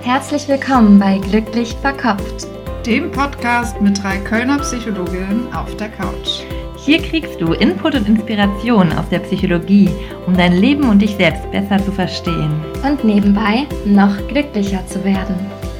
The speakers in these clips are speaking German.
Herzlich willkommen bei Glücklich Verkopft, dem Podcast mit 3 Kölner Psychologinnen auf der Couch. Hier kriegst du Input und Inspiration aus der Psychologie, um dein Leben und dich selbst besser zu verstehen. und nebenbei noch glücklicher zu werden.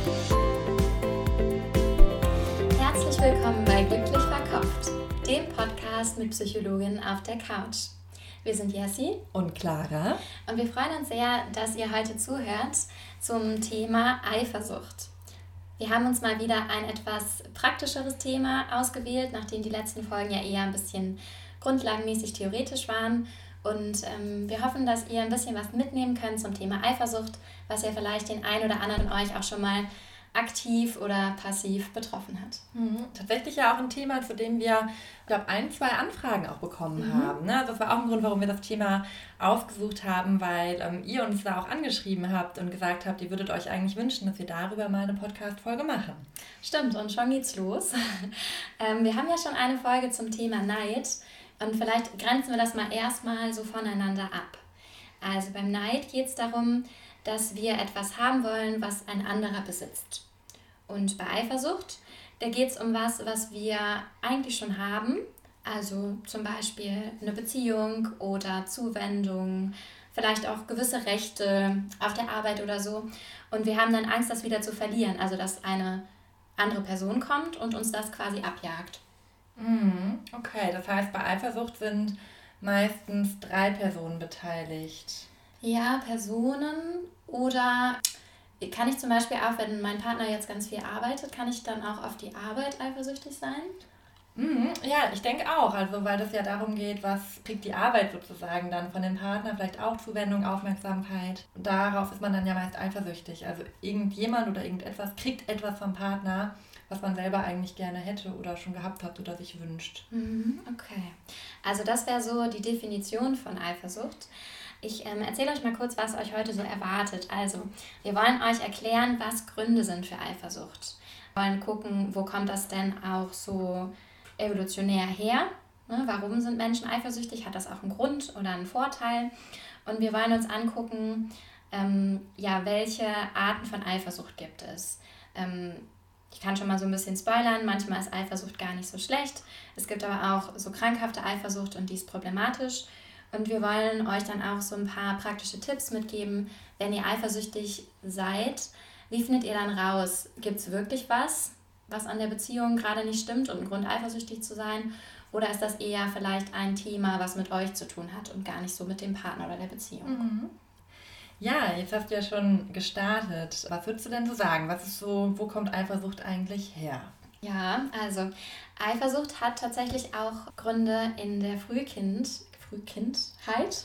Herzlich willkommen bei Glücklich Verkopft, dem Podcast mit Psychologinnen auf der Couch. Wir sind Jessie Und Clara. und wir freuen uns sehr, dass ihr heute zuhört zum Thema Eifersucht. Wir haben uns mal wieder ein etwas praktischeres Thema ausgewählt, nachdem die letzten Folgen ja eher ein bisschen grundlagenmäßig theoretisch waren. Und wir hoffen, dass ihr ein bisschen was mitnehmen könnt zum Thema Eifersucht, was ja vielleicht den einen oder anderen von euch auch schon mal aktiv oder passiv betroffen hat. Tatsächlich ja auch ein Thema, zu dem wir, ich glaube, 1-2 Anfragen auch bekommen haben. Ne? Das war auch ein Grund, warum wir das Thema ausgesucht haben, weil ihr uns da auch angeschrieben habt und gesagt habt, ihr würdet euch eigentlich wünschen, dass wir darüber mal eine Podcast-Folge machen. Stimmt, und schon geht's los. Wir haben ja schon eine Folge zum Thema Neid und vielleicht grenzen wir das mal erstmal so voneinander ab. Also beim Neid geht es darum, dass wir etwas haben wollen, was ein anderer besitzt. Und bei Eifersucht, da geht es um was wir eigentlich schon haben, also zum Beispiel eine Beziehung oder Zuwendung, vielleicht auch gewisse Rechte auf der Arbeit oder so. Und wir haben dann Angst, das wieder zu verlieren, also dass eine andere Person kommt und uns das quasi abjagt. Okay, das heißt, bei Eifersucht sind meistens 3 Personen beteiligt. Ja, Personen oder kann ich zum Beispiel auch, wenn mein Partner jetzt ganz viel arbeitet, kann ich dann auch auf die Arbeit eifersüchtig sein? Ja, ich denke auch, also weil das ja darum geht, was kriegt die Arbeit sozusagen dann von dem Partner, vielleicht auch Zuwendung, Aufmerksamkeit. Darauf ist man dann ja meist eifersüchtig. Also irgendjemand oder irgendetwas kriegt etwas vom Partner, was man selber eigentlich gerne hätte oder schon gehabt hat oder sich wünscht. Okay, also das wäre so die Definition von Eifersucht. Ich erzähle euch mal kurz, was euch heute so erwartet. Also, wir wollen euch erklären, was Gründe sind für Eifersucht. Wir wollen gucken, wo kommt das denn auch so evolutionär her? Ne? Warum sind Menschen eifersüchtig? Hat das auch einen Grund oder einen Vorteil? Und wir wollen uns angucken, welche Arten von Eifersucht gibt es. Ich kann schon mal so ein bisschen spoilern, manchmal ist Eifersucht gar nicht so schlecht. Es gibt aber auch so krankhafte Eifersucht und die ist problematisch. Und wir wollen euch dann auch so ein paar praktische Tipps mitgeben, wenn ihr eifersüchtig seid. Wie findet ihr dann raus? Gibt es wirklich was an der Beziehung gerade nicht stimmt und ein Grund eifersüchtig zu sein? Oder ist das eher vielleicht ein Thema, was mit euch zu tun hat und gar nicht so mit dem Partner oder der Beziehung? Ja, jetzt hast du ja schon gestartet. Was würdest du denn so sagen? Wo kommt Eifersucht eigentlich her? Ja, also Eifersucht hat tatsächlich auch Gründe in der frühen Kindheit.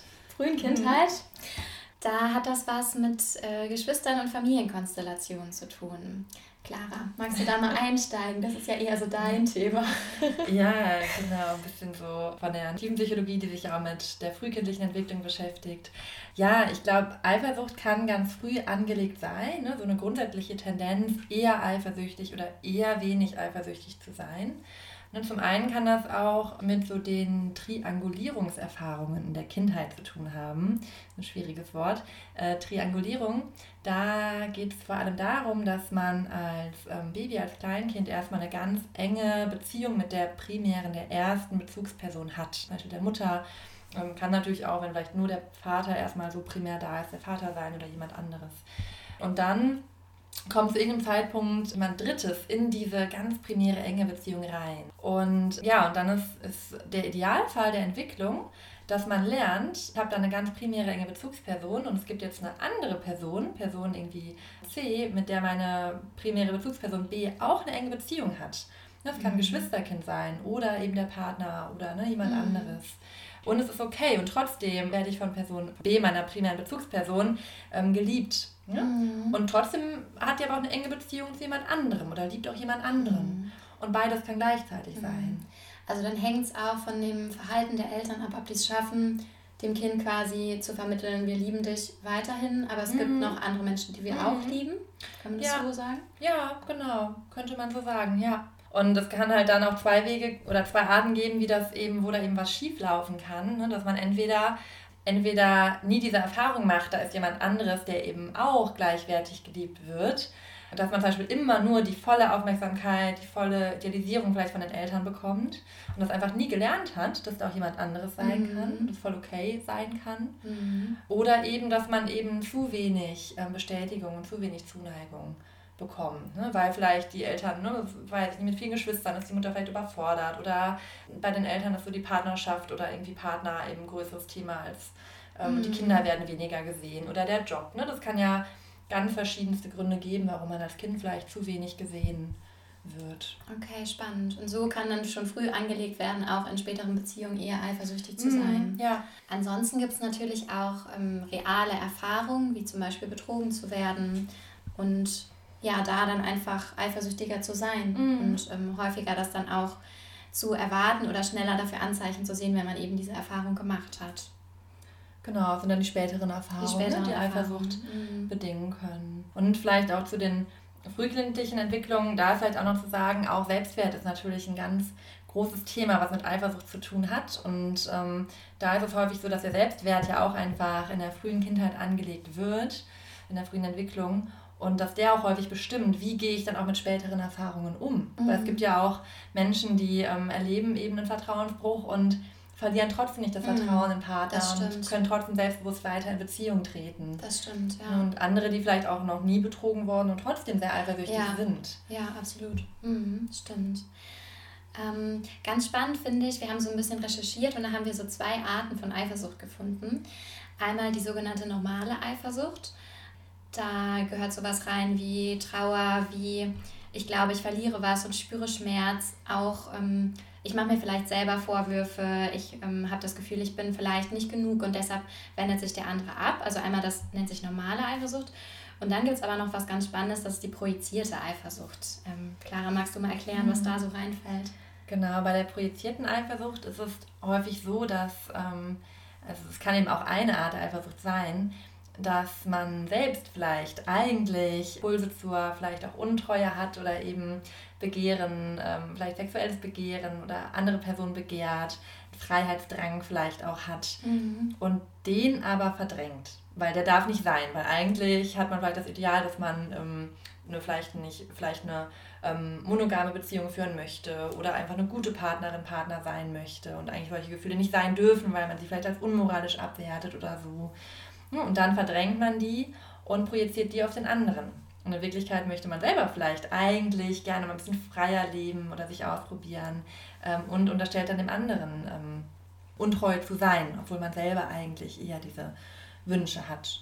Da hat das was mit Geschwistern und Familienkonstellationen zu tun. Clara, magst du da mal einsteigen? Das ist ja eher so dein Thema. Ja, genau, ein bisschen so von der Tiefenpsychologie, die sich auch mit der frühkindlichen Entwicklung beschäftigt. Ja, ich glaube, Eifersucht kann ganz früh angelegt sein, ne? So eine grundsätzliche Tendenz, eher eifersüchtig oder eher wenig eifersüchtig zu sein. Und zum einen kann das auch mit so den Triangulierungserfahrungen in der Kindheit zu tun haben. Ein schwieriges Wort. Triangulierung, da geht es vor allem darum, dass man als Baby, als Kleinkind erstmal eine ganz enge Beziehung mit der ersten Bezugsperson hat. Zum Beispiel der Mutter. Kann natürlich auch, wenn vielleicht nur der Vater erstmal so primär da ist, der Vater sein oder jemand anderes. Und dann kommt zu irgendeinem Zeitpunkt jemand Drittes in diese ganz primäre enge Beziehung rein. Und ja, und dann ist der Idealfall der Entwicklung, dass man lernt, ich habe da eine ganz primäre enge Bezugsperson und es gibt jetzt eine andere Person irgendwie C, mit der meine primäre Bezugsperson B auch eine enge Beziehung hat. Das kann ein Geschwisterkind sein oder eben der Partner oder jemand anderes. Und es ist okay und trotzdem werde ich von Person B, meiner primären Bezugsperson, geliebt. Ja? Und trotzdem hat die aber auch eine enge Beziehung zu jemand anderem oder liebt auch jemand anderen. Und beides kann gleichzeitig sein. Also dann hängt es auch von dem Verhalten der Eltern ab, ob die es schaffen, dem Kind quasi zu vermitteln, wir lieben dich weiterhin, aber es gibt noch andere Menschen, die wir auch lieben. Kann man das so sagen? Ja, genau. Könnte man so sagen, ja. Und es kann halt dann auch 2 Wege oder 2 Arten geben, wo da eben was schief laufen kann. Ne? Dass man entweder entweder nie diese Erfahrung macht, da ist jemand anderes, der eben auch gleichwertig geliebt wird, dass man zum Beispiel immer nur die volle Aufmerksamkeit, die volle Idealisierung vielleicht von den Eltern bekommt und das einfach nie gelernt hat, dass da auch jemand anderes sein kann und das voll okay sein kann. Oder eben, dass man eben zu wenig Bestätigung und zu wenig Zuneigung bekommen, ne? Weil vielleicht die Eltern, weiß ich nicht, mit vielen Geschwistern ist die Mutter vielleicht überfordert oder bei den Eltern ist so die Partnerschaft oder irgendwie Partner eben ein größeres Thema als die Kinder werden weniger gesehen oder der Job, ne? Das kann ja ganz verschiedenste Gründe geben, warum man als Kind vielleicht zu wenig gesehen wird. Okay, spannend. Und so kann dann schon früh angelegt werden, auch in späteren Beziehungen eher eifersüchtig zu sein. Ja. Ansonsten gibt es natürlich auch reale Erfahrungen, wie zum Beispiel betrogen zu werden und ja, da dann einfach eifersüchtiger zu sein und häufiger das dann auch zu erwarten oder schneller dafür Anzeichen zu sehen, wenn man eben diese Erfahrung gemacht hat. Genau, das sind dann die späteren Erfahrungen, die Eifersucht bedingen können. Und vielleicht auch zu den frühkindlichen Entwicklungen, da ist vielleicht auch noch zu sagen, auch Selbstwert ist natürlich ein ganz großes Thema, was mit Eifersucht zu tun hat. Und da ist es häufig so, dass der Selbstwert ja auch einfach in der frühen Kindheit angelegt wird, in der frühen Entwicklung. Und dass der auch häufig bestimmt, wie gehe ich dann auch mit späteren Erfahrungen um. Weil es gibt ja auch Menschen, die erleben eben einen Vertrauensbruch und verlieren trotzdem nicht das Vertrauen im Partner und können trotzdem selbstbewusst weiter in Beziehung treten. Das stimmt, ja. Und andere, die vielleicht auch noch nie betrogen wurden und trotzdem sehr eifersüchtig sind. Ja, absolut. Stimmt. Ganz spannend finde ich, wir haben so ein bisschen recherchiert und da haben wir so 2 Arten von Eifersucht gefunden. Einmal die sogenannte normale Eifersucht. Da gehört sowas rein wie Trauer, wie ich glaube, ich verliere was und spüre Schmerz. Auch ich mache mir vielleicht selber Vorwürfe, ich habe das Gefühl, ich bin vielleicht nicht genug und deshalb wendet sich der andere ab. Also einmal das nennt sich normale Eifersucht. Und dann gibt es aber noch was ganz Spannendes, das ist die projizierte Eifersucht. Clara, magst du mal erklären, was da so reinfällt? Genau, bei der projizierten Eifersucht ist es häufig so, dass, also es kann eben auch eine Art der Eifersucht sein, dass man selbst vielleicht eigentlich Impulse zur vielleicht auch Untreue hat oder eben Begehren, vielleicht sexuelles Begehren oder andere Personen begehrt, Freiheitsdrang vielleicht auch hat und den aber verdrängt, weil der darf nicht sein, weil eigentlich hat man vielleicht das Ideal, dass man vielleicht eine monogame Beziehung führen möchte oder einfach eine gute Partnerin, Partner sein möchte und eigentlich solche Gefühle nicht sein dürfen, weil man sie vielleicht als unmoralisch abwertet oder so. Und dann verdrängt man die und projiziert die auf den anderen. Und in Wirklichkeit möchte man selber vielleicht eigentlich gerne mal ein bisschen freier leben oder sich ausprobieren und unterstellt dann dem anderen untreu zu sein, obwohl man selber eigentlich eher diese Wünsche hat.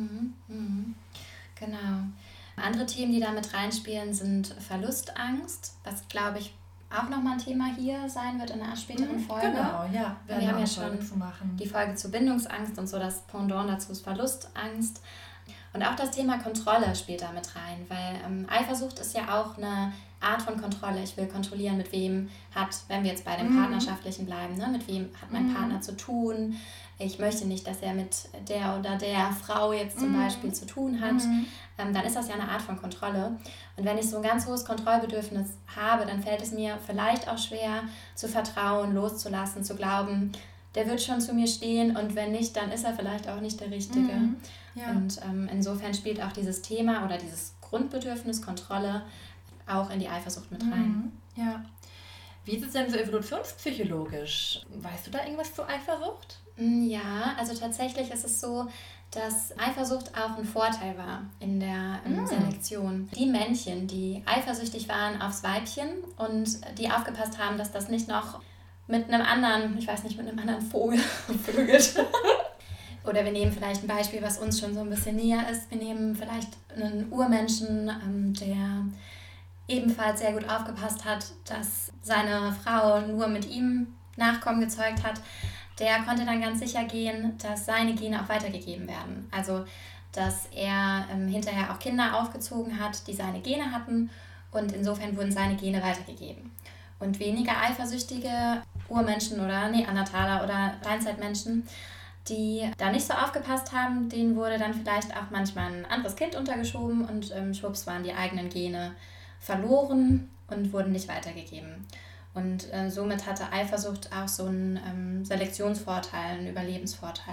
Genau. Andere Themen, die da mit reinspielen, sind Verlustangst, was, glaube ich, auch nochmal ein Thema hier sein wird in einer späteren Folge. Genau, ja. Wir haben ja schon die Folge zur Bindungsangst und so, das Pendant dazu ist Verlustangst. Und auch das Thema Kontrolle spielt da mit rein, weil Eifersucht ist ja auch eine Art von Kontrolle. Ich will kontrollieren, mit wem wenn wir jetzt bei dem Partnerschaftlichen bleiben, ne? Mit wem hat mein Partner zu tun. Ich möchte nicht, dass er mit der oder der Frau jetzt zum Beispiel zu tun hat. Dann ist das ja eine Art von Kontrolle. Und wenn ich so ein ganz hohes Kontrollbedürfnis habe, dann fällt es mir vielleicht auch schwer zu vertrauen, loszulassen, zu glauben, der wird schon zu mir stehen und wenn nicht, dann ist er vielleicht auch nicht der Richtige. Ja. Und insofern spielt auch dieses Thema oder dieses Grundbedürfnis Kontrolle auch in die Eifersucht mit rein. Ja. Wie ist es denn so evolutionspsychologisch? Weißt du da irgendwas zu Eifersucht? Ja, also tatsächlich ist es so, dass Eifersucht auch ein Vorteil war in der Selektion. Die Männchen, die eifersüchtig waren aufs Weibchen und die aufgepasst haben, dass das nicht noch mit einem anderen, Vogel vögelt. Oder wir nehmen vielleicht ein Beispiel, was uns schon so ein bisschen näher ist. Wir nehmen vielleicht einen Urmenschen, der ebenfalls sehr gut aufgepasst hat, dass seine Frau nur mit ihm Nachkommen gezeugt hat. Der konnte dann ganz sicher gehen, dass seine Gene auch weitergegeben werden. Also, dass er hinterher auch Kinder aufgezogen hat, die seine Gene hatten und insofern wurden seine Gene weitergegeben. Und weniger eifersüchtige Urmenschen oder Neandertaler oder Steinzeitmenschen, die da nicht so aufgepasst haben, denen wurde dann vielleicht auch manchmal ein anderes Kind untergeschoben und schwupps waren die eigenen Gene verloren und wurden nicht weitergegeben. Und somit hatte Eifersucht auch so einen Selektionsvorteil, einen Überlebensvorteil.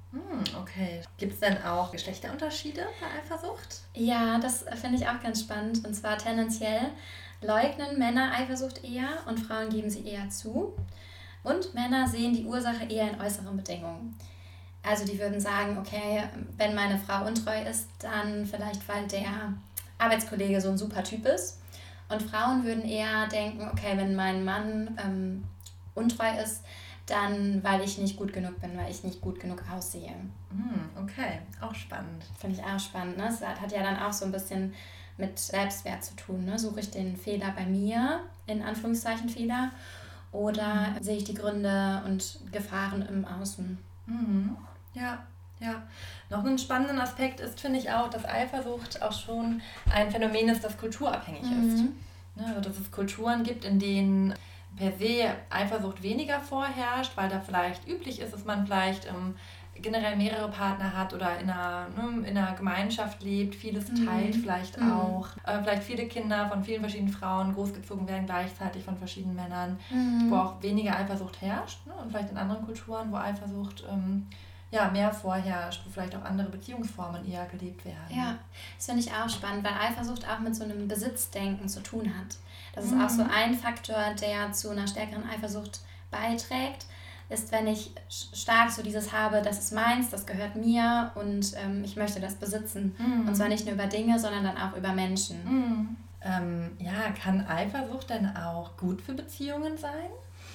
Okay. Gibt es denn auch Geschlechterunterschiede bei Eifersucht? Ja, das finde ich auch ganz spannend. Und zwar tendenziell leugnen Männer Eifersucht eher und Frauen geben sie eher zu. Und Männer sehen die Ursache eher in äußeren Bedingungen. Also die würden sagen, okay, wenn meine Frau untreu ist, dann vielleicht, weil der Arbeitskollege so ein super Typ ist. Und Frauen würden eher denken, okay, wenn mein Mann untreu ist, dann weil ich nicht gut genug bin, weil ich nicht gut genug aussehe. Okay, auch spannend. Finde ich auch spannend. Ne? Es hat ja dann auch so ein bisschen mit Selbstwert zu tun. Ne? Suche ich den Fehler bei mir, in Anführungszeichen Fehler, oder sehe ich die Gründe und Gefahren im Außen? Ja. Noch ein spannender Aspekt ist, finde ich auch, dass Eifersucht auch schon ein Phänomen ist, das kulturabhängig ist. Ne, also, dass es Kulturen gibt, in denen per se Eifersucht weniger vorherrscht, weil da vielleicht üblich ist, dass man vielleicht generell mehrere Partner hat oder in einer Gemeinschaft lebt, vieles teilt vielleicht auch. Vielleicht viele Kinder von vielen verschiedenen Frauen großgezogen werden gleichzeitig von verschiedenen Männern, wo auch weniger Eifersucht herrscht. Ne? Und vielleicht in anderen Kulturen, wo Eifersucht mehr vorherrscht, wo vielleicht auch andere Beziehungsformen eher gelebt werden. Ja, das finde ich auch spannend, weil Eifersucht auch mit so einem Besitzdenken zu tun hat. Das ist auch so ein Faktor, der zu einer stärkeren Eifersucht beiträgt, ist, wenn ich stark so dieses habe, das ist meins, das gehört mir und ich möchte das besitzen. Und zwar nicht nur über Dinge, sondern dann auch über Menschen. Kann Eifersucht denn auch gut für Beziehungen sein?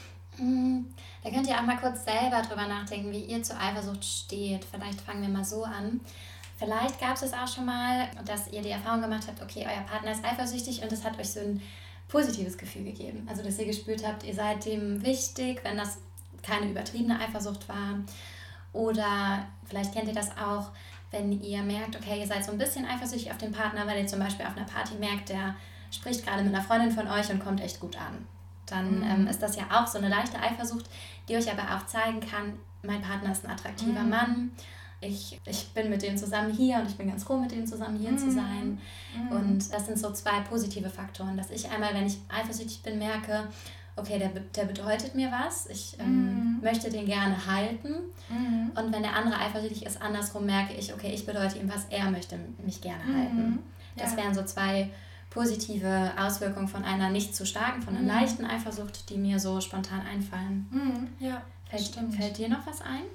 Da könnt ihr auch mal kurz selber drüber nachdenken, wie ihr zur Eifersucht steht. Vielleicht fangen wir mal so an. Vielleicht gab es auch schon mal, dass ihr die Erfahrung gemacht habt, okay, euer Partner ist eifersüchtig und es hat euch so ein positives Gefühl gegeben. Also, dass ihr gespürt habt, ihr seid dem wichtig, wenn das keine übertriebene Eifersucht war. Oder vielleicht kennt ihr das auch, wenn ihr merkt, okay, ihr seid so ein bisschen eifersüchtig auf den Partner, weil ihr zum Beispiel auf einer Party merkt, der spricht gerade mit einer Freundin von euch und kommt echt gut an. Dann ist das ja auch so eine leichte Eifersucht, die euch aber auch zeigen kann, mein Partner ist ein attraktiver Mann, ich bin mit dem zusammen hier und ich bin ganz froh, mit dem zusammen hier zu sein. Und das sind so 2 positive Faktoren, dass ich einmal, wenn ich eifersüchtig bin, merke, okay, der bedeutet mir was, ich möchte den gerne halten. Und wenn der andere eifersüchtig ist, andersrum merke ich, okay, ich bedeute ihm was, er möchte mich gerne halten. Das wären so 2 positive Auswirkungen von einer nicht zu starken, von einer leichten Eifersucht, die mir so spontan einfallen. Fällt dir noch was ein?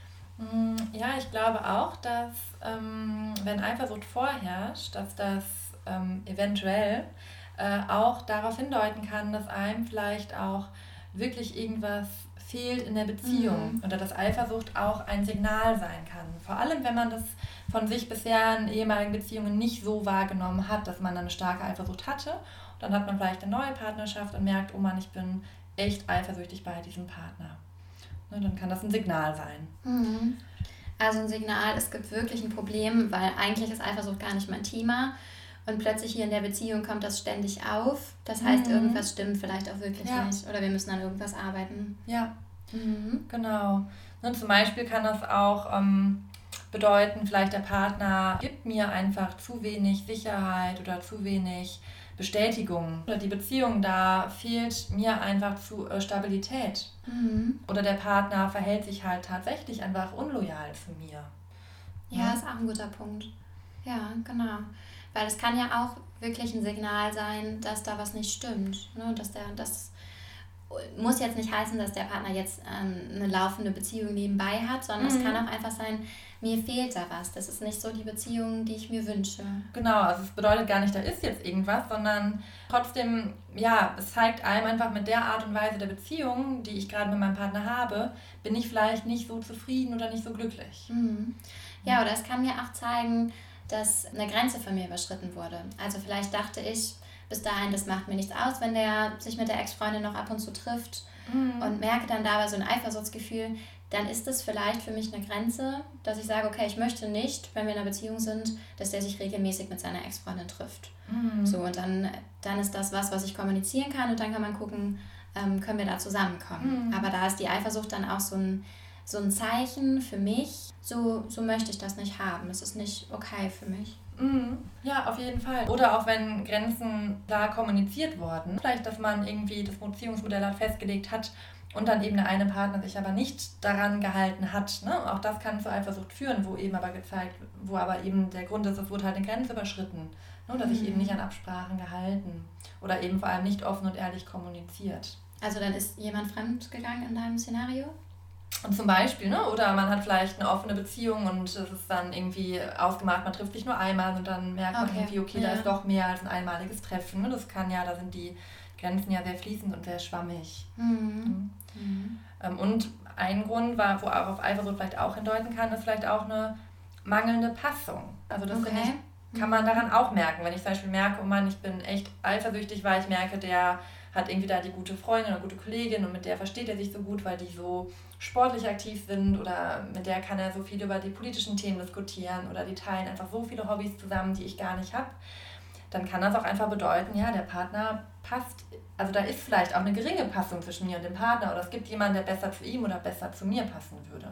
Ja, ich glaube auch, dass wenn Eifersucht vorherrscht, dass das eventuell auch darauf hindeuten kann, dass einem vielleicht auch wirklich irgendwas fehlt in der Beziehung oder dass Eifersucht auch ein Signal sein kann. Vor allem, wenn man das von sich bisher in ehemaligen Beziehungen nicht so wahrgenommen hat, dass man eine starke Eifersucht hatte. Dann hat man vielleicht eine neue Partnerschaft und merkt, oh Mann, ich bin echt eifersüchtig bei diesem Partner. Ne, dann kann das ein Signal sein. Also ein Signal, es gibt wirklich ein Problem, weil eigentlich ist Eifersucht gar nicht mein Thema. Und plötzlich hier in der Beziehung kommt das ständig auf. Das heißt, irgendwas stimmt vielleicht auch wirklich nicht. Oder wir müssen an irgendwas arbeiten. Ja, genau. Und zum Beispiel kann das auch bedeuten, vielleicht der Partner gibt mir einfach zu wenig Sicherheit oder zu wenig Bestätigung. Oder die Beziehung, da fehlt mir einfach zu Stabilität. Oder der Partner verhält sich halt tatsächlich einfach unloyal zu mir. Ja, ist auch ein guter Punkt. Ja, genau. Weil es kann ja auch wirklich ein Signal sein, dass da was nicht stimmt. Ne? Das muss jetzt nicht heißen, dass der Partner jetzt eine laufende Beziehung nebenbei hat, sondern es kann auch einfach sein, mir fehlt da was. Das ist nicht so die Beziehung, die ich mir wünsche. Genau, also es bedeutet gar nicht, da ist jetzt irgendwas, sondern trotzdem, es zeigt einem einfach mit der Art und Weise der Beziehung, die ich gerade mit meinem Partner habe, bin ich vielleicht nicht so zufrieden oder nicht so glücklich. Ja, oder es kann mir auch zeigen, dass eine Grenze von mir überschritten wurde. Also vielleicht dachte ich bis dahin, das macht mir nichts aus, wenn der sich mit der Ex-Freundin noch ab und zu trifft und merke dann dabei so ein Eifersuchtsgefühl, dann ist das vielleicht für mich eine Grenze, dass ich sage, okay, ich möchte nicht, wenn wir in einer Beziehung sind, dass der sich regelmäßig mit seiner Ex-Freundin trifft. So, und dann ist das was ich kommunizieren kann und dann kann man gucken, können wir da zusammenkommen. Aber da ist die Eifersucht dann auch so ein Zeichen für mich, so möchte ich das nicht haben. Es ist nicht okay für mich. Ja, auf jeden Fall. Oder auch wenn Grenzen klar kommuniziert wurden. Vielleicht, dass man irgendwie das Beziehungsmodell festgelegt hat und dann eben der eine Partner sich aber nicht daran gehalten hat. Ne? Auch das kann zu Eifersucht führen, wo aber eben der Grund ist, es wurde halt eine Grenze überschritten. Ne? Oder sich eben nicht an Absprachen gehalten. Oder eben vor allem nicht offen und ehrlich kommuniziert. Also dann ist jemand fremd gegangen in deinem Szenario? Und zum Beispiel, ne? Oder man hat vielleicht eine offene Beziehung und es ist dann irgendwie ausgemacht, man trifft sich nur einmal und dann merkt man irgendwie, okay, da ist doch mehr als ein einmaliges Treffen. Ne? Das kann ja, da sind die Grenzen ja sehr fließend und sehr schwammig. Und ein Grund, wo auch auf Eifersucht vielleicht auch hindeuten kann, ist vielleicht auch eine mangelnde Passung. Also das finde ich, kann man daran auch merken. Wenn ich zum Beispiel merke, oh Mann, ich bin echt eifersüchtig, weil ich merke, der hat irgendwie da die gute Freundin oder gute Kollegin und mit der versteht er sich so gut, weil die so sportlich aktiv sind oder mit der kann er so viel über die politischen Themen diskutieren oder die teilen einfach so viele Hobbys zusammen, die ich gar nicht habe, dann kann das auch einfach bedeuten, ja, der Partner passt, also da ist vielleicht auch eine geringe Passung zwischen mir und dem Partner oder es gibt jemanden, der besser zu ihm oder besser zu mir passen würde.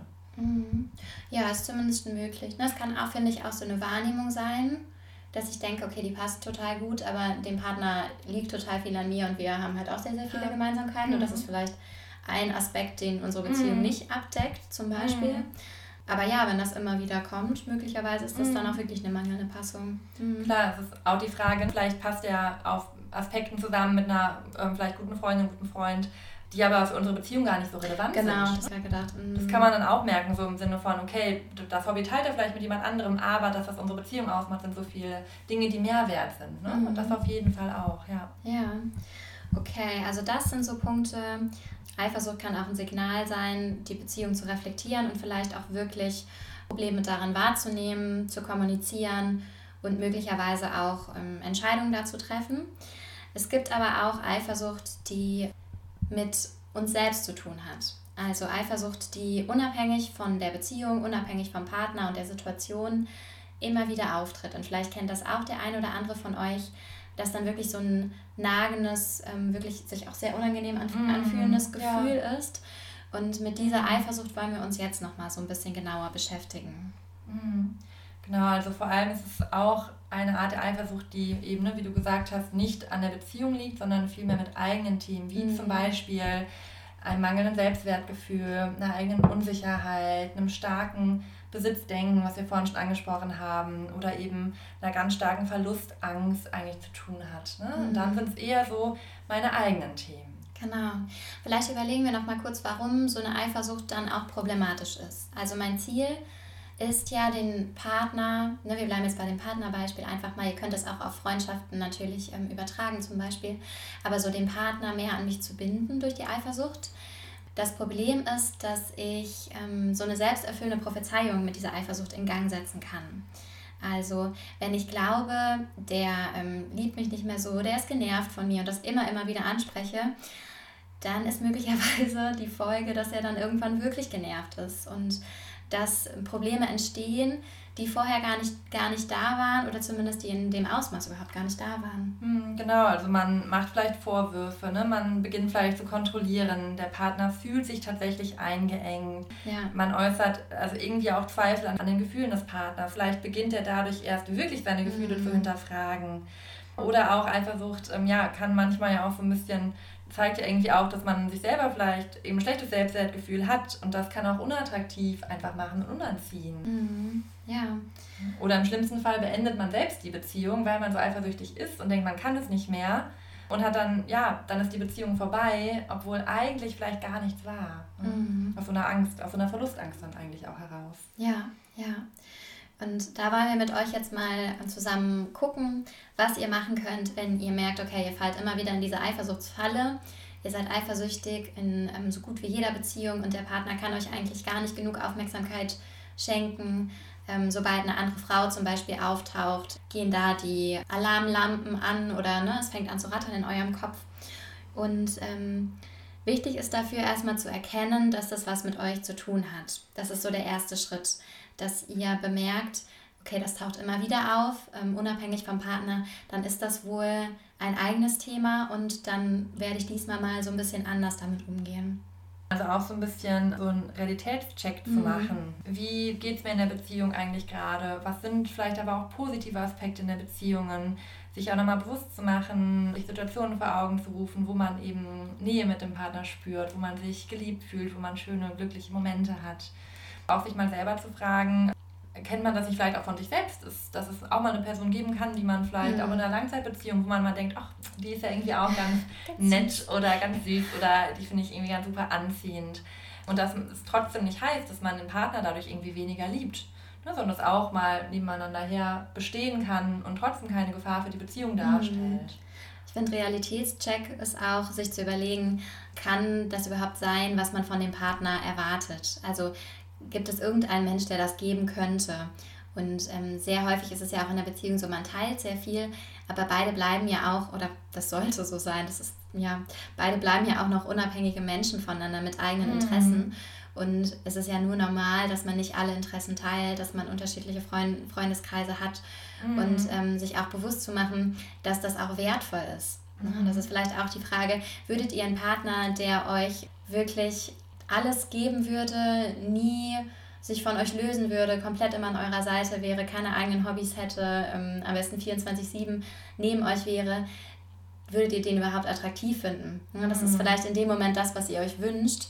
Ja, ist zumindest möglich. Das kann auch, finde ich, auch so eine Wahrnehmung sein, dass ich denke, okay, die passt total gut, aber dem Partner liegt total viel an mir und wir haben halt auch sehr, sehr viele Gemeinsamkeiten und das ist vielleicht ein Aspekt, den unsere Beziehung nicht abdeckt, zum Beispiel. Aber ja, wenn das immer wieder kommt, möglicherweise ist das dann auch wirklich eine mangelnde Passung. Klar, es ist auch die Frage, vielleicht passt er auf Aspekten zusammen mit einer vielleicht guten Freundin, guten Freund, die aber für unsere Beziehung gar nicht so relevant sind. Genau, das habe ich gedacht. Das kann man dann auch merken, so im Sinne von, okay, das Hobby teilt er vielleicht mit jemand anderem, aber das, was unsere Beziehung ausmacht, sind so viele Dinge, die mehr wert sind. Ne? Und das auf jeden Fall auch, ja. Ja, okay, also das sind so Punkte. Eifersucht kann auch ein Signal sein, die Beziehung zu reflektieren und vielleicht auch wirklich Probleme daran wahrzunehmen, zu kommunizieren und möglicherweise auch Entscheidungen dazu treffen. Es gibt aber auch Eifersucht, die mit uns selbst zu tun hat. Also Eifersucht, die unabhängig von der Beziehung, unabhängig vom Partner und der Situation immer wieder auftritt. Und vielleicht kennt das auch der eine oder andere von euch, dass dann wirklich so ein nagendes, wirklich sich auch sehr unangenehm anfühlendes Gefühl ist. Und mit dieser Eifersucht wollen wir uns jetzt nochmal so ein bisschen genauer beschäftigen. Genau, also vor allem ist es auch eine Art der Eifersucht, die eben, wie du gesagt hast, nicht an der Beziehung liegt, sondern vielmehr mit eigenen Themen, wie zum Beispiel einem mangelnden Selbstwertgefühl, einer eigenen Unsicherheit, einem starken Besitzdenken, was wir vorhin schon angesprochen haben, oder eben einer ganz starken Verlustangst eigentlich zu tun hat. Ne? Und dann sind es eher so meine eigenen Themen. Genau. Vielleicht überlegen wir noch mal kurz, warum so eine Eifersucht dann auch problematisch ist. Also mein Ziel ist ja den Partner, wir bleiben jetzt bei dem Partnerbeispiel einfach mal, ihr könnt es auch auf Freundschaften natürlich übertragen zum Beispiel, aber so den Partner mehr an mich zu binden durch die Eifersucht. Das Problem ist, dass ich so eine selbsterfüllende Prophezeiung mit dieser Eifersucht in Gang setzen kann. Also wenn ich glaube, der liebt mich nicht mehr so, der ist genervt von mir und das immer wieder anspreche, dann ist möglicherweise die Folge, dass er dann irgendwann wirklich genervt ist und dass Probleme entstehen, die vorher gar nicht da waren oder zumindest die in dem Ausmaß überhaupt gar nicht da waren. Genau, also man macht vielleicht Vorwürfe, ne? Man beginnt vielleicht zu kontrollieren, der Partner fühlt sich tatsächlich eingeengt, man äußert also irgendwie auch Zweifel an den Gefühlen des Partners, vielleicht beginnt er dadurch erst wirklich seine Gefühle zu hinterfragen. Oder auch Eifersucht, kann manchmal ja auch so ein bisschen, zeigt ja irgendwie auch, dass man sich selber vielleicht eben ein schlechtes Selbstwertgefühl hat und das kann auch unattraktiv einfach machen und unanziehen. Ja. Oder im schlimmsten Fall beendet man selbst die Beziehung, weil man so eifersüchtig ist und denkt, man kann es nicht mehr und hat dann, dann ist die Beziehung vorbei, obwohl eigentlich vielleicht gar nichts war. Aus so einer Angst, aus so einer Verlustangst dann eigentlich auch heraus. Ja. Und da wollen wir mit euch jetzt mal zusammen gucken, was ihr machen könnt, wenn ihr merkt, okay, ihr fallt immer wieder in diese Eifersuchtsfalle. Ihr seid eifersüchtig in so gut wie jeder Beziehung und der Partner kann euch eigentlich gar nicht genug Aufmerksamkeit schenken. Sobald eine andere Frau zum Beispiel auftaucht, gehen da die Alarmlampen an oder es fängt an zu rattern in eurem Kopf. Und wichtig ist dafür erstmal zu erkennen, dass das was mit euch zu tun hat. Das ist so der erste Schritt, dass ihr bemerkt, okay, das taucht immer wieder auf, unabhängig vom Partner, dann ist das wohl ein eigenes Thema und dann werde ich diesmal mal so ein bisschen anders damit umgehen. Also auch so ein bisschen so einen Realitätscheck zu machen. Wie geht es mir in der Beziehung eigentlich gerade? Was sind vielleicht aber auch positive Aspekte in der Beziehungen? Sich auch nochmal bewusst zu machen, sich Situationen vor Augen zu rufen, wo man eben Nähe mit dem Partner spürt, wo man sich geliebt fühlt, wo man schöne, glückliche Momente hat. Auch sich mal selber zu fragen, kennt man das nicht vielleicht auch von sich selbst, dass es auch mal eine Person geben kann, die man vielleicht auch in einer Langzeitbeziehung, wo man mal denkt, ach, die ist ja irgendwie auch ganz nett süß oder ganz süß oder die finde ich irgendwie ganz super anziehend. Und dass es trotzdem nicht heißt, dass man den Partner dadurch irgendwie weniger liebt, ne, sondern dass auch mal nebeneinander her bestehen kann und trotzdem keine Gefahr für die Beziehung darstellt. Ich finde, Realitätscheck ist auch, sich zu überlegen, kann das überhaupt sein, was man von dem Partner erwartet? Also gibt es irgendeinen Mensch, der das geben könnte? Und sehr häufig ist es ja auch in der Beziehung so, man teilt sehr viel, aber beide bleiben ja auch, oder das sollte so sein, beide bleiben ja auch noch unabhängige Menschen voneinander mit eigenen Interessen. Und es ist ja nur normal, dass man nicht alle Interessen teilt, dass man unterschiedliche Freundeskreise hat und sich auch bewusst zu machen, dass das auch wertvoll ist. Das ist vielleicht auch die Frage, würdet ihr einen Partner, der euch wirklich alles geben würde, nie sich von euch lösen würde, komplett immer an eurer Seite wäre, keine eigenen Hobbys hätte, am besten 24/7 neben euch wäre, würdet ihr den überhaupt attraktiv finden? Das ist vielleicht in dem Moment das, was ihr euch wünscht,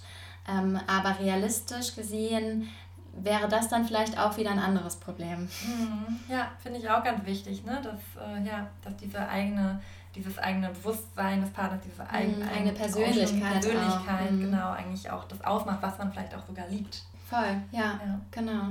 aber realistisch gesehen wäre das dann vielleicht auch wieder ein anderes Problem. Ja, finde ich auch ganz wichtig, ne? Dass dieses eigene Bewusstsein des Partners, diese eigene Persönlichkeit genau, eigentlich auch das ausmacht, was man vielleicht auch sogar liebt. Voll, ja, genau.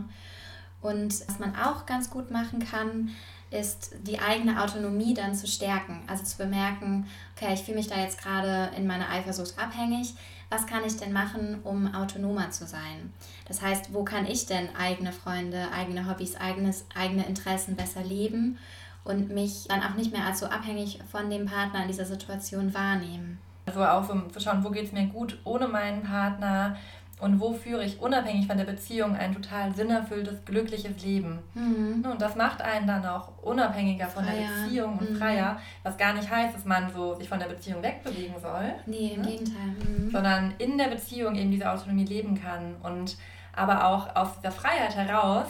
Und was man auch ganz gut machen kann, ist die eigene Autonomie dann zu stärken. Also zu bemerken, okay, ich fühle mich da jetzt gerade in meiner Eifersucht abhängig. Was kann ich denn machen, um autonomer zu sein? Das heißt, wo kann ich denn eigene Freunde, eigene Hobbys, eigene Interessen besser leben und mich dann auch nicht mehr als so abhängig von dem Partner in dieser Situation wahrnehmen? Also auch so zu schauen, wo geht es mir gut ohne meinen Partner und wo führe ich unabhängig von der Beziehung ein total sinnerfülltes, glückliches Leben. Und das macht einen dann auch unabhängiger von der Beziehung und freier, was gar nicht heißt, dass man so sich von der Beziehung wegbewegen soll. Nee, im Gegenteil. Sondern in der Beziehung eben diese Autonomie leben kann und aber auch aus dieser Freiheit heraus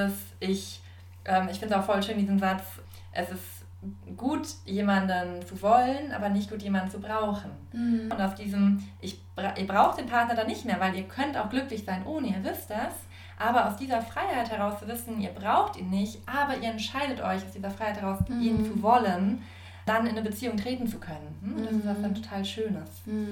ich finde es auch voll schön, diesen Satz, es ist gut, jemanden zu wollen, aber nicht gut, jemanden zu brauchen. Und aus diesem, ihr braucht den Partner dann nicht mehr, weil ihr könnt auch glücklich sein ohne, ihr wisst das, aber aus dieser Freiheit heraus zu wissen, ihr braucht ihn nicht, aber ihr entscheidet euch aus dieser Freiheit heraus, ihn zu wollen, dann in eine Beziehung treten zu können. Das ist was dann total Schönes.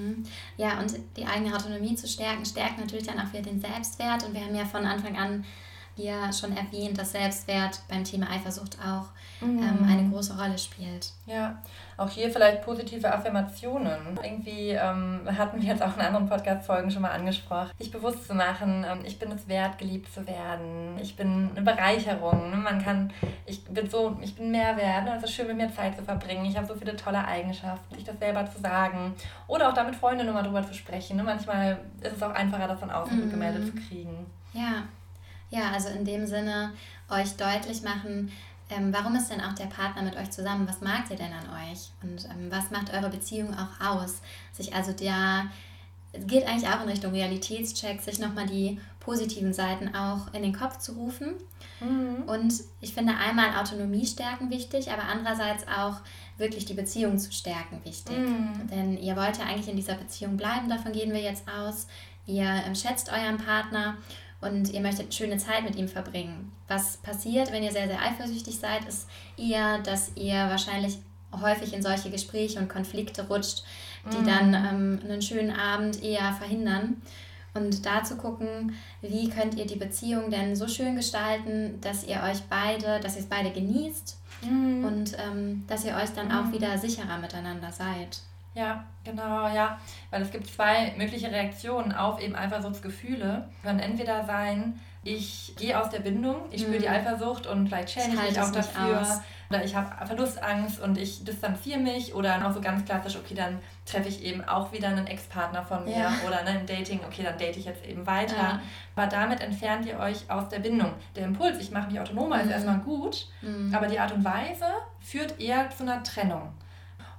Ja, und die eigene Autonomie zu stärkt natürlich dann auch wieder den Selbstwert. Und wir haben ja von Anfang an hier schon erwähnt, dass Selbstwert beim Thema Eifersucht auch eine große Rolle spielt. Ja, auch hier vielleicht positive Affirmationen. Irgendwie hatten wir jetzt auch in anderen Podcast-Folgen schon mal angesprochen, sich bewusst zu machen, ich bin es wert, geliebt zu werden. Ich bin eine Bereicherung. Ich bin Mehrwert. Es ist schön, mit mir Zeit zu verbringen. Ich habe so viele tolle Eigenschaften, sich das selber zu sagen. Oder auch da mit Freunden nochmal drüber zu sprechen. Manchmal ist es auch einfacher, das von außen rückgemeldet zu kriegen. Ja, also in dem Sinne euch deutlich machen, warum ist denn auch der Partner mit euch zusammen? Was mag ihr denn an euch? Und was macht eure Beziehung auch aus? Es geht eigentlich auch in Richtung Realitätscheck, sich nochmal die positiven Seiten auch in den Kopf zu rufen. Und ich finde einmal Autonomie stärken wichtig, aber andererseits auch wirklich die Beziehung zu stärken wichtig. Denn ihr wollt ja eigentlich in dieser Beziehung bleiben, davon gehen wir jetzt aus. Ihr schätzt euren Partner und ihr möchtet schöne Zeit mit ihm verbringen. Was passiert, wenn ihr sehr, sehr eifersüchtig seid, ist eher, dass ihr wahrscheinlich häufig in solche Gespräche und Konflikte rutscht, die dann einen schönen Abend eher verhindern. Und da zu gucken, wie könnt ihr die Beziehung denn so schön gestalten, dass ihr es beide genießt und dass ihr euch dann auch wieder sicherer miteinander seid. Ja, genau, ja. Weil es gibt zwei mögliche Reaktionen auf eben Eifersuchtsgefühle. Können entweder sein, ich gehe aus der Bindung, ich spüre die Eifersucht und vielleicht schäme ich mich auch dafür. Oder ich habe Verlustangst und ich distanziere mich. Oder auch so ganz klassisch, okay, dann treffe ich eben auch wieder einen Ex-Partner von mir. Ja. Oder im Dating, okay, dann date ich jetzt eben weiter. Ja. Aber damit entfernt ihr euch aus der Bindung. Der Impuls, ich mache mich autonomer, ist erstmal gut. Aber die Art und Weise führt eher zu einer Trennung.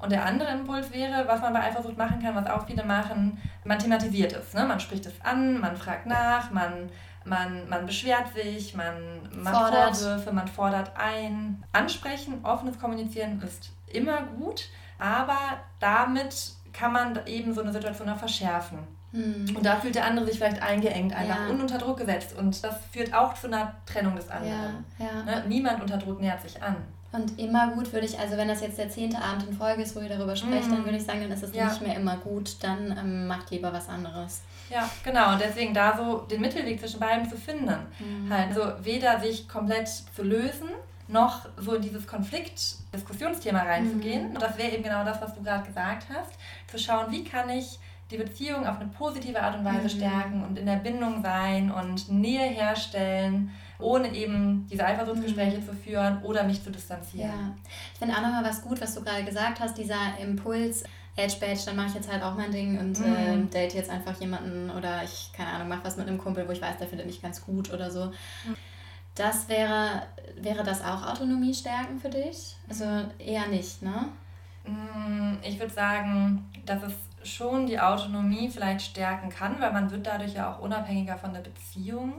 Und der andere Impuls wäre, was man bei Eifersucht machen kann, was auch viele machen, man thematisiert es. Ne? Man spricht es an, man fragt nach, man beschwert sich, man macht Vorwürfe, man fordert ein. Ansprechen, offenes Kommunizieren ist immer gut, aber damit kann man eben so eine Situation auch verschärfen. Und da fühlt der andere sich vielleicht eingeengt, einfach und unter Druck gesetzt. Und das führt auch zu einer Trennung des anderen. Ne? Niemand unter Druck nähert sich an. Und immer gut würde ich, also wenn das jetzt der 10. Abend in Folge ist, wo ihr darüber sprecht, dann würde ich sagen, dann ist es nicht mehr immer gut, dann macht lieber was anderes. Ja, genau. Und deswegen da so den Mittelweg zwischen beiden zu finden. Halt so weder sich komplett zu lösen, noch so in dieses Konflikt-Diskussionsthema reinzugehen. Und das wäre eben genau das, was du gerade gesagt hast. Zu schauen, wie kann ich die Beziehung auf eine positive Art und Weise stärken und in der Bindung sein und Nähe herstellen, ohne eben diese Eifersuchtsgespräche zu führen oder mich zu distanzieren. Ja. Ich finde auch nochmal was gut, was du gerade gesagt hast, dieser Impuls, Edge-Badge, dann mache ich jetzt halt auch mein Ding und date jetzt einfach jemanden oder ich, keine Ahnung, mache was mit einem Kumpel, wo ich weiß, der findet mich ganz gut oder so. Das wäre das auch Autonomie stärken für dich? Also eher nicht, ne? Ich würde sagen, dass es schon die Autonomie vielleicht stärken kann, weil man wird dadurch ja auch unabhängiger von der Beziehung.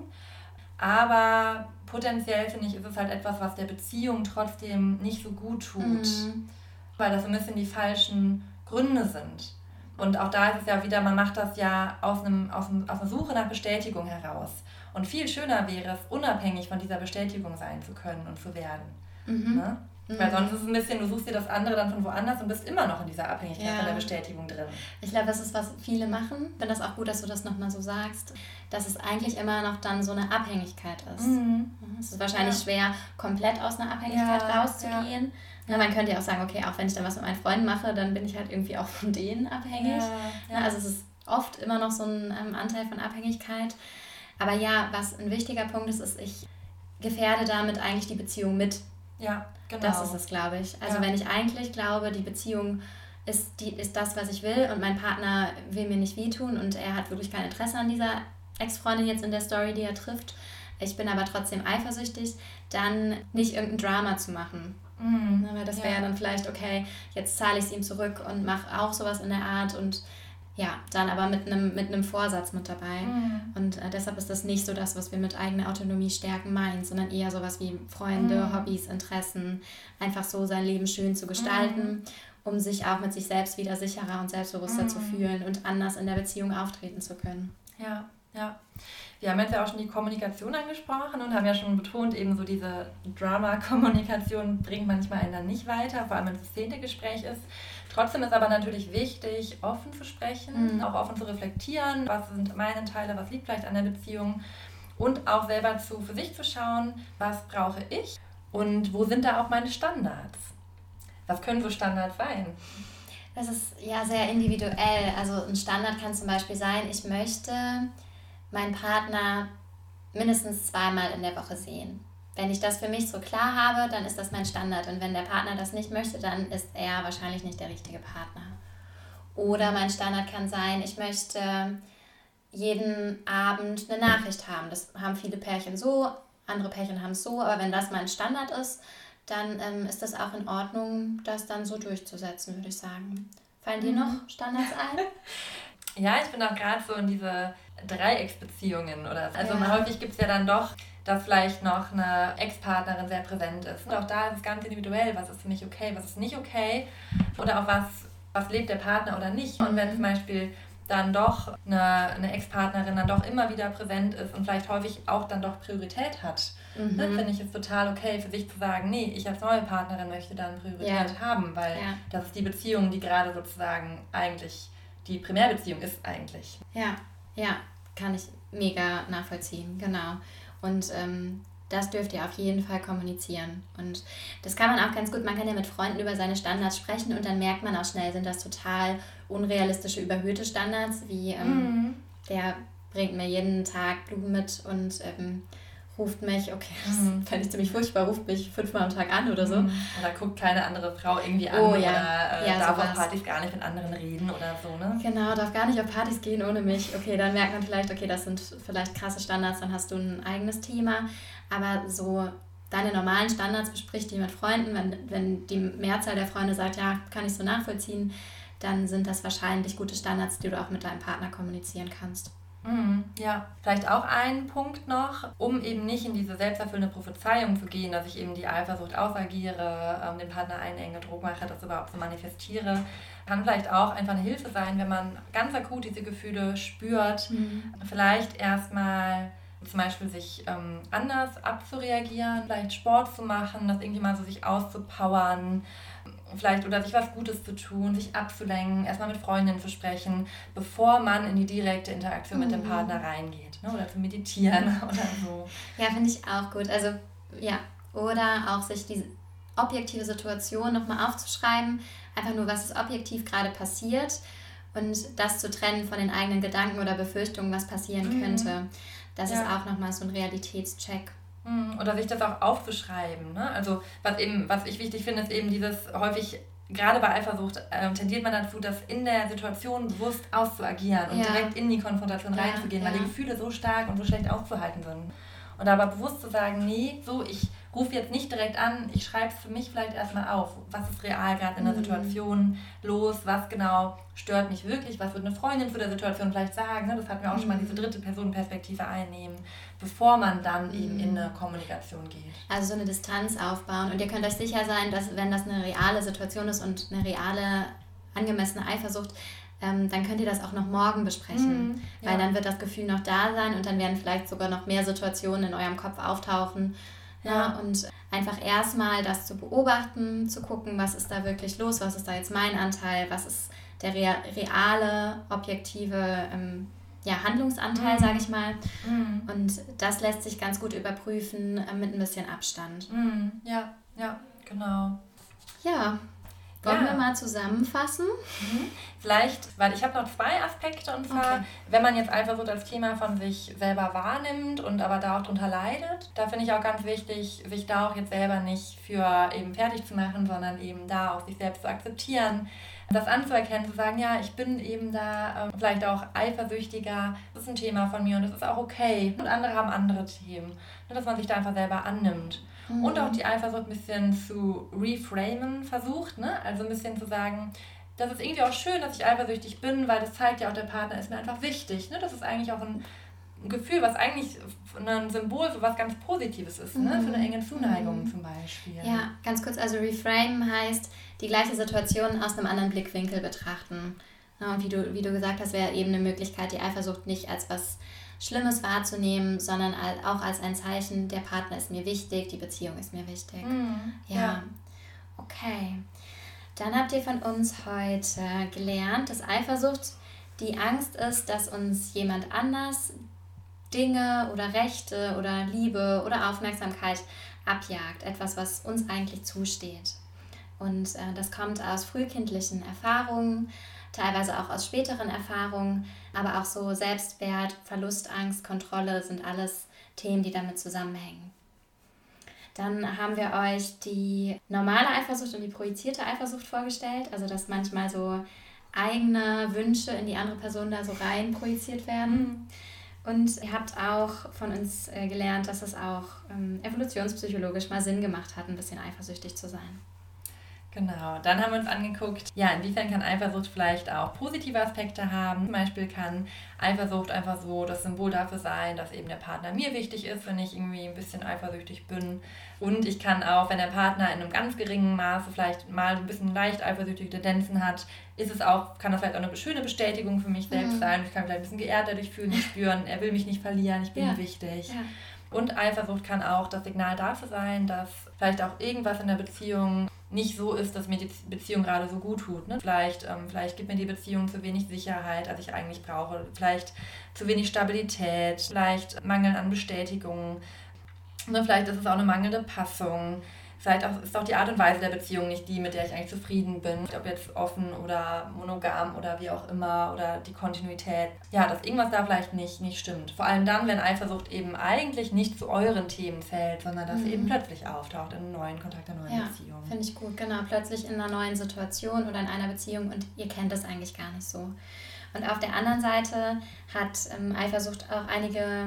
Aber potenziell, finde ich, ist es halt etwas, was der Beziehung trotzdem nicht so gut tut, weil das so ein bisschen die falschen Gründe sind. Und auch da ist es ja wieder, man macht das ja aus einer Suche nach Bestätigung heraus. Und viel schöner wäre es, unabhängig von dieser Bestätigung sein zu können und zu werden. Ne? Weil sonst ist es ein bisschen, du suchst dir das andere dann von woanders und bist immer noch in dieser Abhängigkeit von der Bestätigung drin. Ich glaube, das ist, was viele machen. Ich finde das auch gut, dass du das nochmal so sagst, dass es eigentlich immer noch dann so eine Abhängigkeit ist. Es ist wahrscheinlich schwer, komplett aus einer Abhängigkeit rauszugehen. Ja, man könnte ja auch sagen, okay, auch wenn ich dann was mit meinen Freunden mache, dann bin ich halt irgendwie auch von denen abhängig. Also es ist oft immer noch so ein Anteil von Abhängigkeit. Aber ja, was ein wichtiger Punkt ist, ich gefährde damit eigentlich die Beziehung mit. Ja, genau. Das ist es, glaube ich. Also wenn ich eigentlich glaube, die Beziehung ist das, was ich will und mein Partner will mir nicht wehtun und er hat wirklich kein Interesse an dieser Ex-Freundin jetzt in der Story, die er trifft, ich bin aber trotzdem eifersüchtig, dann nicht irgendein Drama zu machen. Weil das wäre dann vielleicht, okay, jetzt zahle ich es ihm zurück und mache auch sowas in der Art und ja, dann aber mit einem Vorsatz mit dabei. Und deshalb ist das nicht so das, was wir mit eigener Autonomie stärken meinen, sondern eher sowas wie Freunde, Hobbys, Interessen, einfach so sein Leben schön zu gestalten, um sich auch mit sich selbst wieder sicherer und selbstbewusster zu fühlen und anders in der Beziehung auftreten zu können. Ja. Wir haben jetzt ja auch schon die Kommunikation angesprochen und haben ja schon betont, eben so diese Drama-Kommunikation bringt manchmal einen dann nicht weiter, vor allem wenn es das 10. Gespräch ist. Trotzdem ist aber natürlich wichtig, offen zu sprechen, auch offen zu reflektieren, was sind meine Teile, was liegt vielleicht an der Beziehung und auch selber für sich zu schauen, was brauche ich und wo sind da auch meine Standards? Was können so Standards sein? Das ist ja sehr individuell. Also ein Standard kann zum Beispiel sein, ich möchte meinen Partner mindestens 2-mal in der Woche sehen. Wenn ich das für mich so klar habe, dann ist das mein Standard. Und wenn der Partner das nicht möchte, dann ist er wahrscheinlich nicht der richtige Partner. Oder mein Standard kann sein, ich möchte jeden Abend eine Nachricht haben. Das haben viele Pärchen so, andere Pärchen haben es so. Aber wenn das mein Standard ist, dann ist das auch in Ordnung, das dann so durchzusetzen, würde ich sagen. Fallen dir noch Standards ein? Ja, ich bin auch gerade so in diese Dreiecksbeziehungen oder also häufig gibt es ja dann doch, dass vielleicht noch eine Ex-Partnerin sehr präsent ist. Und auch da ist es ganz individuell, was ist für mich okay, was ist nicht okay oder auch was lebt der Partner oder nicht. Und wenn zum Beispiel dann doch eine Ex-Partnerin dann doch immer wieder präsent ist und vielleicht häufig auch dann doch Priorität hat, dann finde ich es total okay für sich zu sagen, nee, ich als neue Partnerin möchte dann Priorität haben, weil das ist die Beziehung, die gerade sozusagen eigentlich die Primärbeziehung ist eigentlich. Ja, kann ich mega nachvollziehen, genau. Und das dürft ihr auf jeden Fall kommunizieren. Und das kann man auch ganz gut, man kann ja mit Freunden über seine Standards sprechen und dann merkt man auch schnell, sind das total unrealistische, überhöhte Standards, wie der bringt mir jeden Tag Blumen mit und ruft mich, okay, das fände ich ziemlich furchtbar, ruft mich 5-mal am Tag an oder so. Oder guckt keine andere Frau irgendwie an oder darf auf Partys gar nicht mit anderen reden oder so, ne? Genau, darf gar nicht auf Partys gehen ohne mich. Okay, dann merkt man vielleicht, okay, das sind vielleicht krasse Standards, dann hast du ein eigenes Thema. Aber so deine normalen Standards, besprich die mit Freunden. Wenn die Mehrzahl der Freunde sagt, ja, kann ich so nachvollziehen, dann sind das wahrscheinlich gute Standards, die du auch mit deinem Partner kommunizieren kannst. Ja, vielleicht auch ein Punkt noch, um eben nicht in diese selbsterfüllende Prophezeiung zu gehen, dass ich eben die Eifersucht ausagiere, den Partner einenge, Druck mache, das überhaupt so manifestiere, kann vielleicht auch einfach eine Hilfe sein, wenn man ganz akut diese Gefühle spürt, vielleicht erstmal zum Beispiel sich anders abzureagieren, vielleicht Sport zu machen, das irgendwie mal so sich auszupowern, vielleicht oder sich was Gutes zu tun, sich abzulenken, erstmal mit Freundinnen zu sprechen, bevor man in die direkte Interaktion mit dem Partner reingeht, ne? Oder zu meditieren oder so. Ja, finde ich auch gut. Also ja, oder auch sich die objektive Situation nochmal aufzuschreiben, einfach nur, was ist objektiv gerade passiert und das zu trennen von den eigenen Gedanken oder Befürchtungen, was passieren könnte. Das ist auch nochmal so ein Realitätscheck. Oder sich das auch aufzuschreiben. Ne? Also was ich wichtig finde, ist eben dieses häufig, gerade bei Eifersucht, tendiert man dazu, das in der Situation bewusst auszuagieren und direkt in die Konfrontation reinzugehen, weil die Gefühle so stark und so schlecht auszuhalten sind. Und aber bewusst zu sagen, nee, so, ich rufe jetzt nicht direkt an, ich schreibe es für mich vielleicht erstmal auf. Was ist real gerade in der Situation los? Was genau stört mich wirklich? Was wird eine Freundin zu der Situation vielleicht sagen? Ne? Das hatten wir auch schon mal, diese dritte Personenperspektive einnehmen, bevor man dann eben in eine Kommunikation geht. Also so eine Distanz aufbauen. Und ihr könnt euch sicher sein, dass wenn das eine reale Situation ist und eine reale, angemessene Eifersucht, dann könnt ihr das auch noch morgen besprechen. Weil dann wird das Gefühl noch da sein und dann werden vielleicht sogar noch mehr Situationen in eurem Kopf auftauchen. Ja, und einfach erstmal das zu beobachten, zu gucken, was ist da wirklich los, was ist da jetzt mein Anteil, was ist der reale, objektive Handlungsanteil, sage ich mal. Und das lässt sich ganz gut überprüfen mit ein bisschen Abstand. Ja, genau. Ja. Wollen wir mal zusammenfassen? Vielleicht, weil ich habe noch 2 Aspekte, und zwar, wenn man jetzt einfach so das Thema von sich selber wahrnimmt und aber da auch drunter leidet, da finde ich auch ganz wichtig, sich da auch jetzt selber nicht für eben fertig zu machen, sondern eben da auch sich selbst zu akzeptieren, das anzuerkennen, zu sagen, ja, ich bin eben da vielleicht auch eifersüchtiger, das ist ein Thema von mir und das ist auch okay und andere haben andere Themen, dass man sich da einfach selber annimmt. Und auch die Eifersucht ein bisschen zu reframen versucht, ne? Also ein bisschen zu sagen, das ist irgendwie auch schön, dass ich eifersüchtig bin, weil das zeigt ja auch, der Partner ist mir einfach wichtig. Ne? Das ist eigentlich auch ein Gefühl, was eigentlich ein Symbol für was ganz Positives ist, ne? Für eine enge Zuneigung zum Beispiel. Ja, ganz kurz, also reframe heißt, die gleiche Situation aus einem anderen Blickwinkel betrachten. Ja, und wie du gesagt hast, wäre eben eine Möglichkeit, die Eifersucht nicht als was Schlimmes wahrzunehmen, sondern auch als ein Zeichen, der Partner ist mir wichtig, die Beziehung ist mir wichtig. Ja, okay. Dann habt ihr von uns heute gelernt, dass Eifersucht die Angst ist, dass uns jemand anders Dinge oder Rechte oder Liebe oder Aufmerksamkeit abjagt. Etwas, was uns eigentlich zusteht. Und das kommt aus frühkindlichen Erfahrungen, teilweise auch aus späteren Erfahrungen, aber auch so Selbstwert, Verlustangst, Kontrolle sind alles Themen, die damit zusammenhängen. Dann haben wir euch die normale Eifersucht und die projizierte Eifersucht vorgestellt, also dass manchmal so eigene Wünsche in die andere Person da so rein projiziert werden. Und ihr habt auch von uns gelernt, dass es auch evolutionspsychologisch mal Sinn gemacht hat, ein bisschen eifersüchtig zu sein. Genau, dann haben wir uns angeguckt, ja, inwiefern kann Eifersucht vielleicht auch positive Aspekte haben. Zum Beispiel kann Eifersucht einfach so das Symbol dafür sein, dass eben der Partner mir wichtig ist, wenn ich irgendwie ein bisschen eifersüchtig bin. Und ich kann auch, wenn der Partner in einem ganz geringen Maße vielleicht mal ein bisschen leicht eifersüchtige Tendenzen hat, kann das vielleicht auch eine schöne Bestätigung für mich selbst sein. Ich kann vielleicht ein bisschen geehrt dadurch fühlen, nicht spüren, er will mich nicht verlieren, ich bin ihm wichtig. Ja. Und Eifersucht kann auch das Signal dafür sein, dass vielleicht auch irgendwas in der Beziehung nicht so ist, dass mir die Beziehung gerade so gut tut. Ne? Vielleicht gibt mir die Beziehung zu wenig Sicherheit, als ich eigentlich brauche. Vielleicht zu wenig Stabilität, vielleicht Mangel an Bestätigung. Ne? Vielleicht ist es auch eine mangelnde Passung. Vielleicht ist auch die Art und Weise der Beziehung nicht die, mit der ich eigentlich zufrieden bin. Ob jetzt offen oder monogam oder wie auch immer oder die Kontinuität. Ja, dass irgendwas da vielleicht nicht stimmt. Vor allem dann, wenn Eifersucht eben eigentlich nicht zu euren Themen fällt, sondern dass sie eben plötzlich auftaucht in einem neuen Kontakt, einer neuen Beziehung. Finde ich gut, genau. Plötzlich in einer neuen Situation oder in einer Beziehung und ihr kennt das eigentlich gar nicht so. Und auf der anderen Seite hat Eifersucht auch einige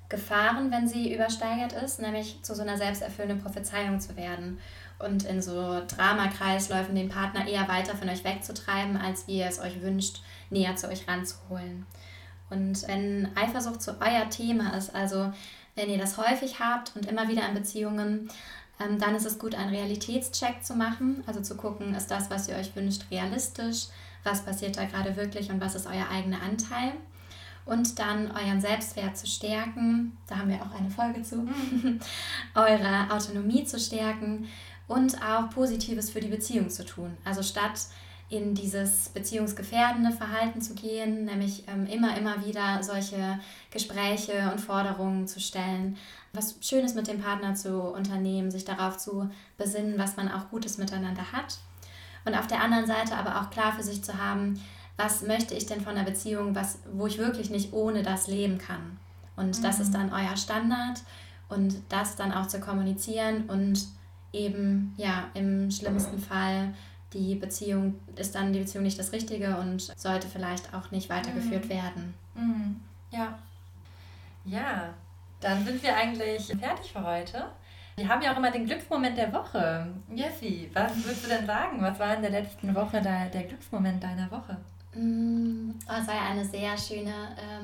Gefahren, wenn sie übersteigert ist, nämlich zu so einer selbsterfüllenden Prophezeiung zu werden und in so Dramakreisläufen den Partner eher weiter von euch wegzutreiben, als wie ihr es euch wünscht, näher zu euch ranzuholen. Und wenn Eifersucht so euer Thema ist, also wenn ihr das häufig habt und immer wieder in Beziehungen, dann ist es gut, einen Realitätscheck zu machen, also zu gucken, ist das, was ihr euch wünscht, realistisch, was passiert da gerade wirklich und was ist euer eigener Anteil. Und dann euren Selbstwert zu stärken, da haben wir auch eine Folge zu, eure Autonomie zu stärken und auch Positives für die Beziehung zu tun. Also statt in dieses beziehungsgefährdende Verhalten zu gehen, nämlich immer wieder solche Gespräche und Forderungen zu stellen, was Schönes mit dem Partner zu unternehmen, sich darauf zu besinnen, was man auch Gutes miteinander hat. Und auf der anderen Seite aber auch klar für sich zu haben, was möchte ich denn von einer Beziehung, wo ich wirklich nicht ohne das leben kann. Und das ist dann euer Standard und das dann auch zu kommunizieren und eben, ja, im schlimmsten Fall ist dann die Beziehung nicht das Richtige und sollte vielleicht auch nicht weitergeführt werden. Ja. Ja, dann sind wir eigentlich fertig für heute. Wir haben ja auch immer den Glücksmoment der Woche. Jessie, was würdest du denn sagen? Was war in der letzten Woche der Glücksmoment deiner Woche? Es war ja eine sehr schöne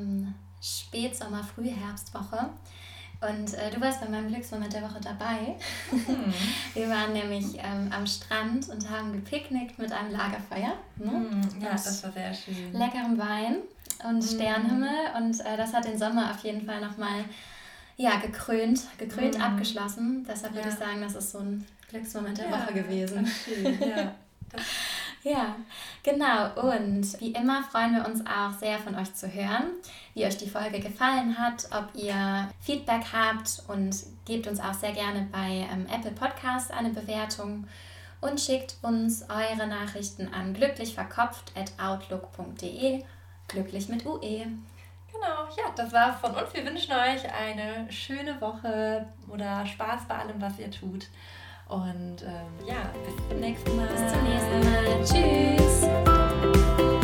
Spätsommer-Frühherbstwoche. Und du warst bei meinem Glücksmoment der Woche dabei. Wir waren nämlich am Strand und haben gepicknickt mit einem Lagerfeuer. Ja, das war sehr schön. Leckerem Wein und Sternenhimmel. Und das hat den Sommer auf jeden Fall nochmal gekrönt abgeschlossen. Deshalb würde ich sagen, das ist so ein Glücksmoment der Woche gewesen. Schön, ja. Ja, genau. Und wie immer freuen wir uns auch sehr von euch zu hören, wie euch die Folge gefallen hat, ob ihr Feedback habt und gebt uns auch sehr gerne bei Apple Podcast eine Bewertung und schickt uns eure Nachrichten an glücklichverkopft@outlook.de, glücklich mit UE. Genau, ja, das war's von uns. Wir wünschen euch eine schöne Woche oder Spaß bei allem, was ihr tut. Und bis zum nächsten Mal. Bis zum nächsten Mal. Tschüss.